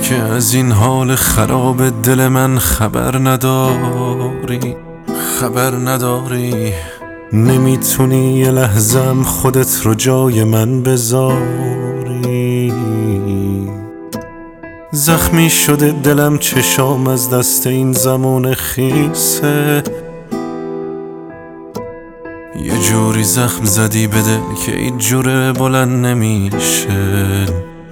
که از این حال خراب دل من خبر نداری نمیتونی یه لحظم خودت رو جای من بذاری. زخمی شده دلم، چشام از دست این زمان خیسه. یه جوری زخم زدی به دل که این جوره بلند نمیشه.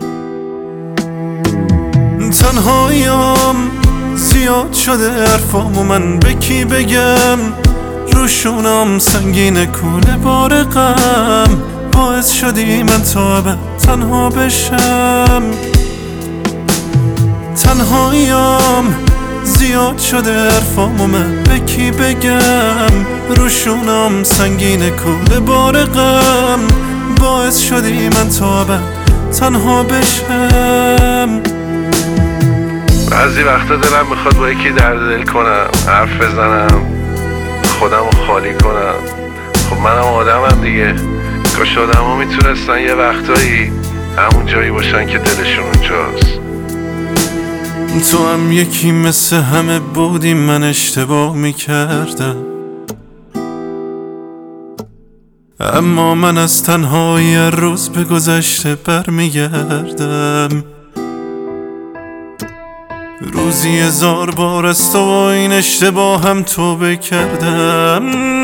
تنهاییم زیاد شده حرفام و من به کی بگم؟ روشونم سنگین کوله بار غم، باعث شدی من تا ابد تنها بشم. تنهاییم زیاد شده حرفام و من به کی بگم؟ روشونم سنگین کوله بار غم، باعث شدی من تا ابد تنها بشم. بعضی وقتا دلم میخواد با یکی درد دل کنم، حرف بزنم، خودم رو خالی کنم. خب منم آدمم دیگه. کاش آدم ها میتونستن یه وقتایی همون جایی باشن که دلشون اونجاست. تو هم یکی مثل همه بودی، من اشتباه میکردم، اما من از تنهایی روز به گذشته برمیگردم. روزی 1000 بار از تو و این اشتباه هم توبه کردم،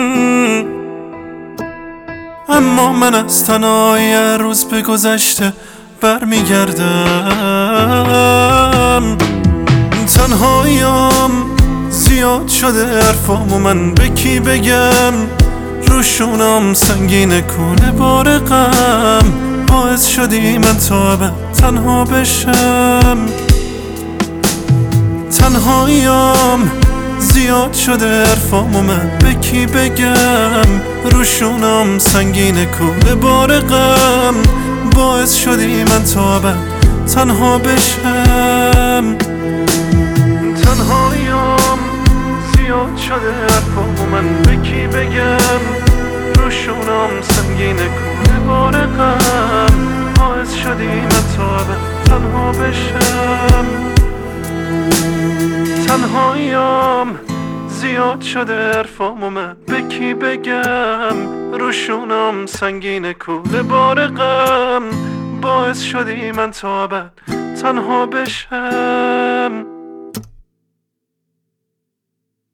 اما من از تنهایی روز به گذشته برمیگردم. تنهاییم زیاد شده حرفام و من به کی بگم؟ روشونم سنگین کوله بار غم، باعث شدی من تا ابد تنها بشم. تنهاییم زیاد شده حرفام و من به کی بگم؟ روشونم سنگین کوله بار غم، باعث شدی من تا ابد تنها بشم. تنهاییم زیاد شده حرفام و من به کی بگم؟ روشونم سنگین کوله بار غم، باعث شدی من تا ابد تنها بشم. تنهاییم زیاد شده حرفام و من به کی بگم؟ روشونم سنگین کوله بار غم، باعث شدی من تا ابد تنها بشم.